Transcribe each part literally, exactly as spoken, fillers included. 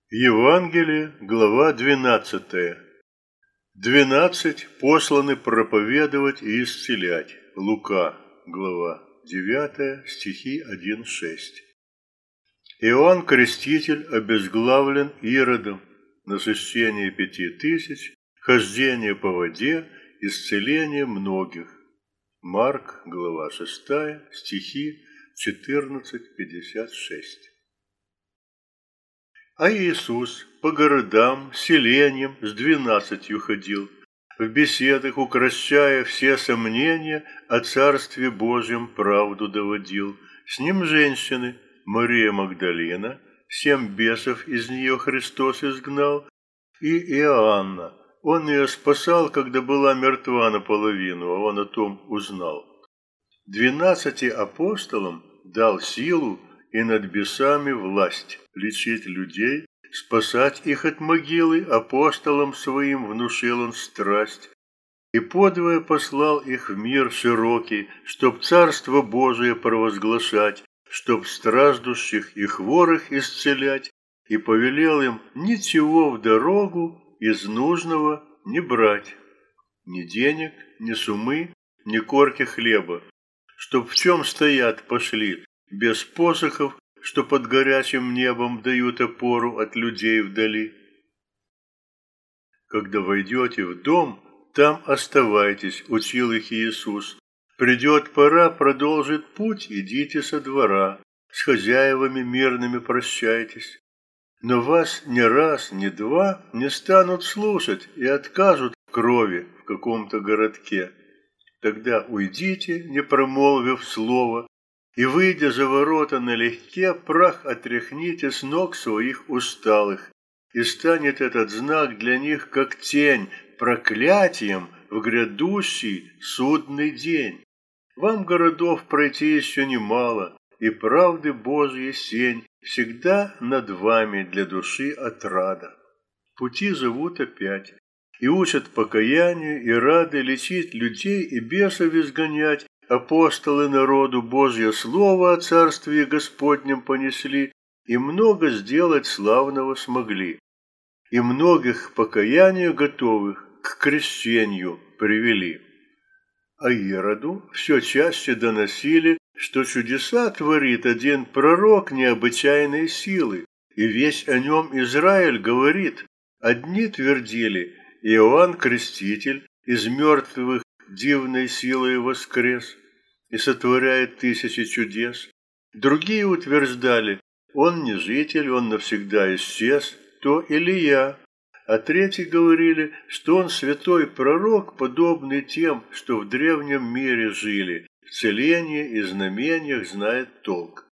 Евангелие, глава двенадцатая. Двенадцать посланы проповедовать и исцелять. Лука, глава девятая, стихи один-шесть. Иоанн Креститель обезглавлен Иродом, насыщение пяти тысяч, хождение по воде, исцеление многих. Марк, глава шестая, стихи четырнадцать-пятьдесят шесть. А Иисус по городам, селениям с двенадцатью ходил, в беседах укращая все сомнения, о Царстве Божьем правду доводил. С ним женщины, Мария Магдалина, семь бесов из нее Христос изгнал, и Иоанна. Он ее спасал, когда была мертва наполовину, а он о том узнал. Двенадцати апостолам дал силу и над бесами власть лечить людей, спасать их от могилы, апостолам своим внушил он страсть, и подвое послал их в мир широкий, чтоб Царство Божие провозглашать, чтоб страждущих и хворых исцелять, и повелел им ничего в дорогу из нужного не брать, ни денег, ни сумы, ни корки хлеба, чтоб в чем стоят пошли, без посохов, что под горячим небом дают опору от людей вдали. Когда войдете в дом, там оставайтесь, учил их Иисус. Придет пора, продолжит путь, идите со двора, с хозяевами мирными прощайтесь. Но вас ни раз, ни два не станут слушать и откажут в крови в каком-то городке. Тогда уйдите, не промолвив слова, и, выйдя за ворота налегке, прах отряхните с ног своих усталых, и станет этот знак для них, как тень, проклятием в грядущий судный день. Вам городов пройти еще немало, и правды Божьей сень всегда над вами для души отрада. Пути зовут опять, и учат покаянию, и рады лечить людей и бесов изгонять. Апостолы народу Божье слово о Царстве Господнем понесли, и много сделать славного смогли, и многих к покаянию готовых к крещению привели. А Ироду все чаще доносили, что чудеса творит один пророк необычайной силы, и весь о нем Израиль говорит. Одни твердили: Иоанн Креститель из мертвых дивной силой воскрес и сотворяет тысячи чудес. Другие утверждали: он не житель, он навсегда исчез, то Илия. А третьи говорили, что он святой пророк, подобный тем, что в древнем мире жили, в целении и знамениях знает толк.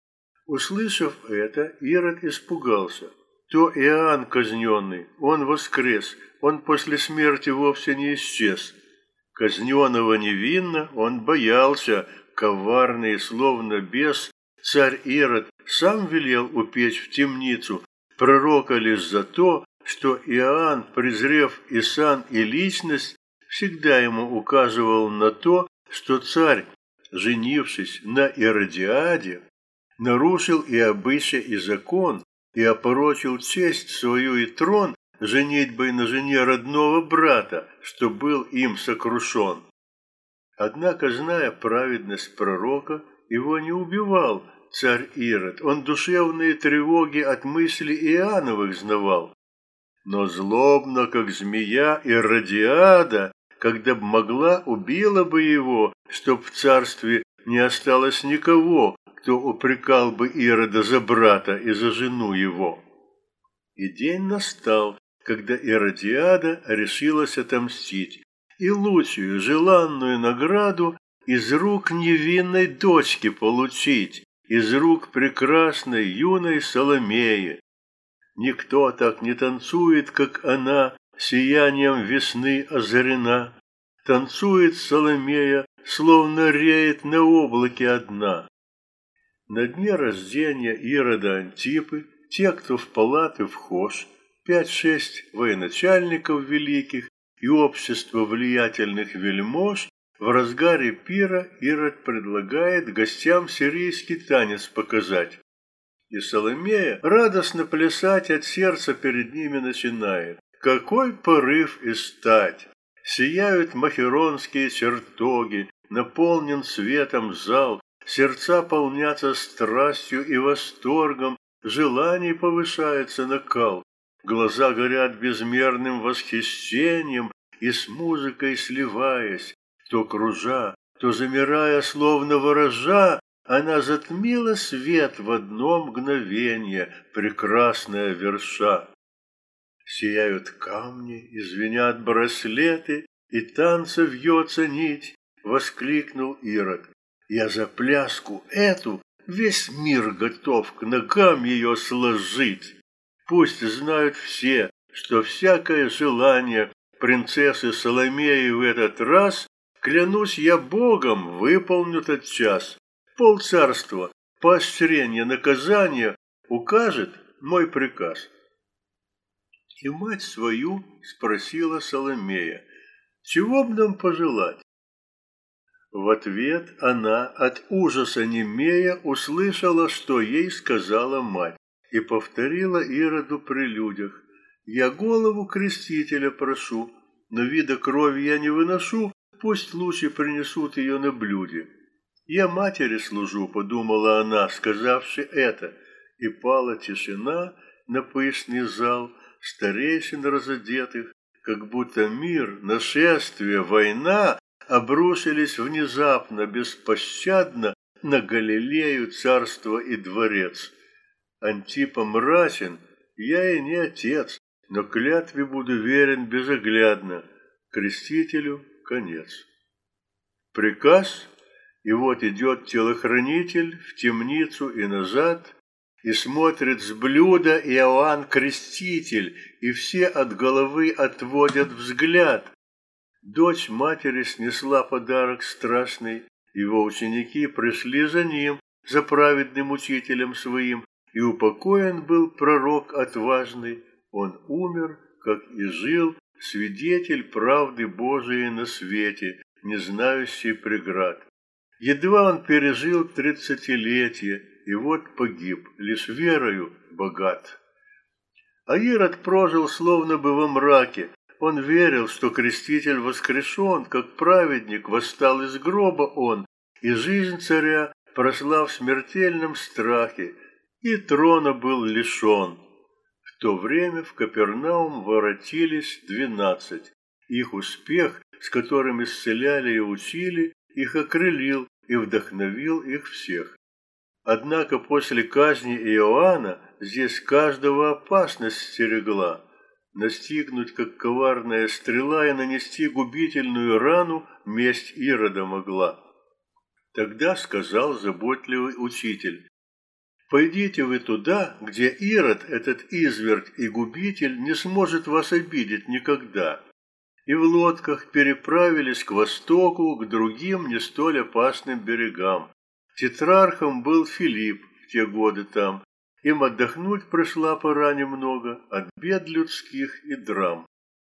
Услышав это, Ирод испугался. То Иоанн казненный, он воскрес, он после смерти вовсе не исчез. Казненного невинно он боялся, коварный, словно бес, царь Ирод сам велел упечь в темницу пророка лишь за то, что Иоанн, презрев и сан, и личность, всегда ему указывал на то, что царь, женившись на Иродиаде, нарушил и обычай, и закон, и опорочил честь свою и трон женитьбой на жене родного брата, что был им сокрушен. Однако, зная праведность пророка, его не убивал царь Ирод, он душевные тревоги от мыслей Иоанновых знавал. Но злобно, как змея, Иродиада, когда б могла, убила бы его, чтоб в царстве не осталось никого, кто упрекал бы Ирода за брата и за жену его. И день настал, когда Иродиада решилась отомстить и лучшую желанную награду из рук невинной дочки получить, из рук прекрасной юной Соломеи. Никто так не танцует, как она, сиянием весны озарена. Танцует Соломея, словно реет на облаке одна. На дне рождения Ирода Антипы те, кто в палаты вхож, пять-шесть военачальников великих и общество влиятельных вельмож, в разгаре пира Ирод предлагает гостям сирийский танец показать. И Соломея радостно плясать от сердца перед ними начинает. Какой порыв и стать! Сияют махеронские чертоги, наполнен светом зал, сердца полнятся страстью и восторгом, желаний повышается накал, глаза горят безмерным восхищением и с музыкой сливаясь, то кружа, то замирая, словно ворожа, она затмила свет в одно мгновенье, прекрасная верша. Сияют камни, и звенят браслеты, и танца вьется нить, воскликнул Ирод. Я за пляску эту весь мир готов к ногам ее сложить. Пусть знают все, что всякое желание принцессы Соломеи в этот раз, клянусь я Богом, выполню тот час. Полцарства, поощрение, наказание укажет мой приказ. И мать свою спросила Соломея, чего б нам пожелать? В ответ она, от ужаса немея, услышала, что ей сказала мать, и повторила Ироду при людях. Я голову крестителя прошу, но вида крови я не выношу, пусть лучше принесут ее на блюде. Я матери служу, подумала она, сказавши это, и пала тишина на пышный зал, старейшин разодетых, как будто мир, нашествие, война обрушились внезапно, беспощадно на Галилею, царство и дворец. Антипа мрачен, я и не отец, но клятве буду верен безоглядно, крестителю конец. Приказ, и вот идет телохранитель в темницу и назад, и смотрит с блюда Иоанн Креститель, и все от головы отводят взгляд. Дочь матери снесла подарок страшный, его ученики пришли за ним, за праведным учителем своим, и упокоен был пророк отважный. Он умер, как и жил, свидетель правды Божией на свете, не знающий преград. Едва он пережил тридцатилетие, и вот погиб, лишь верою богат. А Ирод прожил словно бы во мраке. Он верил, что креститель воскрешен, как праведник восстал из гроба он, и жизнь царя прошла в смертельном страхе, и трона был лишен. В то время в Капернаум воротились двенадцать. Их успех, с которым исцеляли и учили, их окрылил и вдохновил их всех. Однако после казни Иоанна здесь каждого опасность стерегла. Настигнуть, как коварная стрела, и нанести губительную рану месть Ирода могла. Тогда сказал заботливый учитель: «Пойдите вы туда, где Ирод, этот изверг и губитель, не сможет вас обидеть никогда». И в лодках переправились к востоку, к другим не столь опасным берегам. Тетрархом был Филипп в те годы там. Им отдохнуть пришла пора немного от бед людских и драм.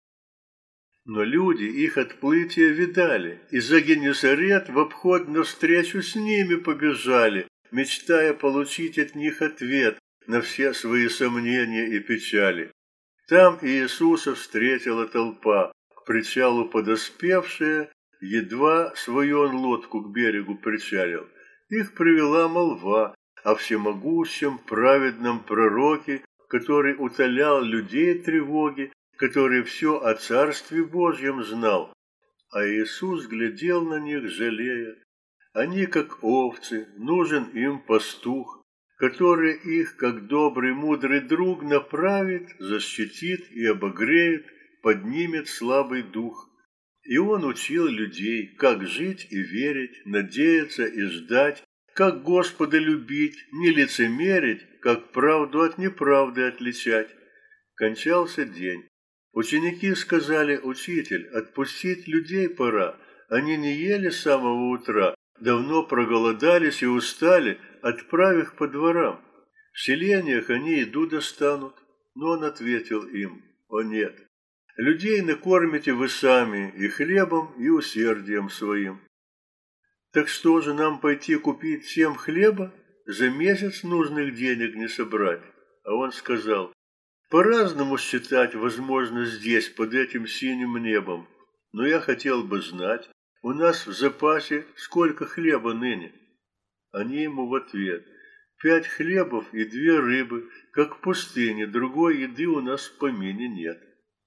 Но люди их отплытие видали, и за Генесарет в обход навстречу с ними побежали, мечтая получить от них ответ на все свои сомнения и печали. Там Иисуса встретила толпа, к причалу подоспевшая, едва свою он лодку к берегу причалил. Их привела молва о всемогущем праведном пророке, который утолял людей тревоги, который все о Царстве Божьем знал. А Иисус глядел на них, жалея. Они, как овцы, нужен им пастух, который их, как добрый мудрый друг, направит, защитит и обогреет, поднимет слабый дух. И он учил людей, как жить и верить, надеяться и ждать, как Господа любить, не лицемерить, как правду от неправды отличать. Кончался день. Ученики сказали: «Учитель, отпустить людей пора. Они не ели с самого утра, давно проголодались и устали, отправь их по дворам. В селениях они еду достанут». Но он ответил им: «О нет, людей накормите вы сами и хлебом, и усердием своим». «Так что же, нам пойти купить всем хлеба?» за месяц нужных денег не собрать. А он сказал: по-разному считать возможно здесь, под этим синим небом, но я хотел бы знать, у нас в запасе сколько хлеба ныне? Они ему в ответ: пять хлебов и две рыбы, как в пустыне, другой еды у нас в помине нет.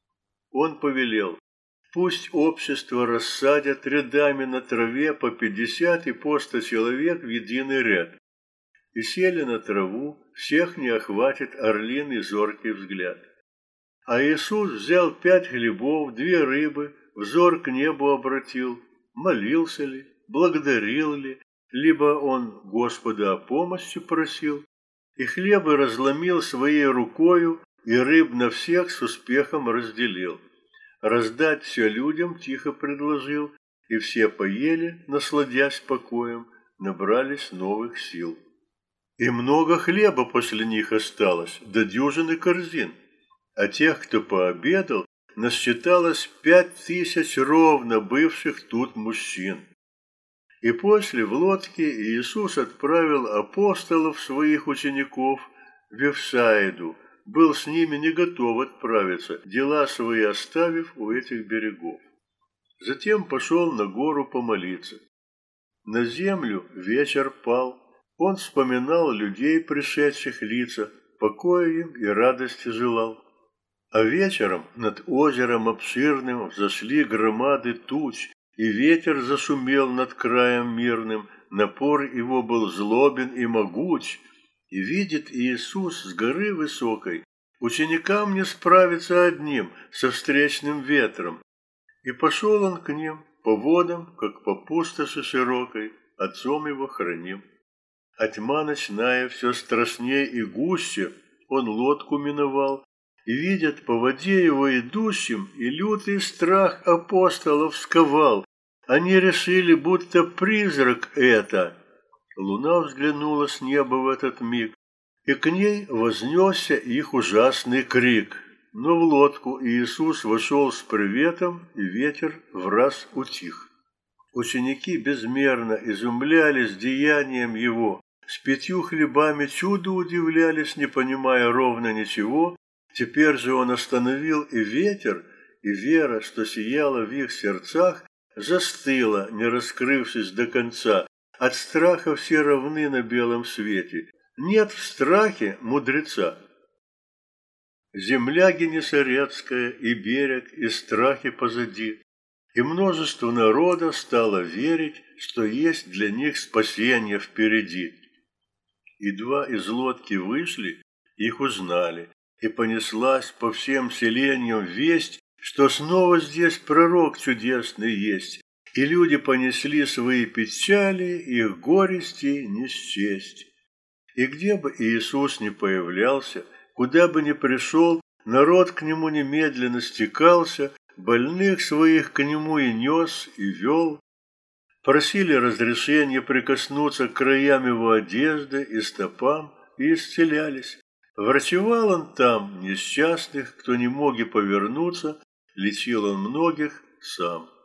Он повелел: пусть общество рассадят рядами на траве по пятьдесят и по сто человек в единый ряд. И сели на траву, всех не охватит орлиный зоркий взгляд. А Иисус взял пять хлебов, две рыбы, взор к небу обратил, молился ли, благодарил ли, либо он Господа о помощи просил, и хлебы разломил своей рукою, и рыб на всех с успехом разделил. Раздать все людям тихо предложил, и все поели, насладясь покоем, набрались новых сил. И много хлеба после них осталось, до дюжины корзин, а тех, кто пообедал, насчиталось пять тысяч ровно бывших тут мужчин. И после в лодке Иисус отправил апостолов своих учеников в Вифсаиду, был с ними не готов отправиться, дела свои оставив у этих берегов. Затем пошел на гору помолиться. На землю вечер пал, он вспоминал людей, пришедших лица, покоя им и радости желал. А вечером над озером обширным взошли громады туч, и ветер зашумел над краем мирным, напор его был злобен и могуч, и видит Иисус с горы высокой, ученикам не справиться одним со встречным ветром. И пошел он к ним по водам, как по пустоши широкой, отцом его храним. А тьма ночная все страшнее и гуще, он лодку миновал, и видят по воде его идущим, и лютый страх апостолов сковал. Они решили, будто призрак это. Луна взглянула с неба в этот миг, и к ней вознесся их ужасный крик. Но в лодку Иисус вошел с приветом, и ветер враз утих. Ученики безмерно изумлялись деянием его, с пятью хлебами чуду удивлялись, не понимая ровно ничего. Теперь же он остановил и ветер, и вера, что сияла в их сердцах, застыла, не раскрывшись до конца. От страха все равны на белом свете. Нет в страхе мудреца. Земля Генесарецкая и берег, и страхи позади. И множество народа стало верить, что есть для них спасение впереди. Едва из лодки вышли, их узнали, и понеслась по всем селениям весть, что снова здесь пророк чудесный есть, и люди понесли свои печали, их горести не счесть. И где бы Иисус ни появлялся, куда бы ни пришел, народ к нему немедленно стекался, больных своих к нему и нес, и вел. Просили разрешения прикоснуться к краям его одежды и стопам, и исцелялись. Врачевал он там несчастных, кто не мог и повернуться, лечил он многих сам.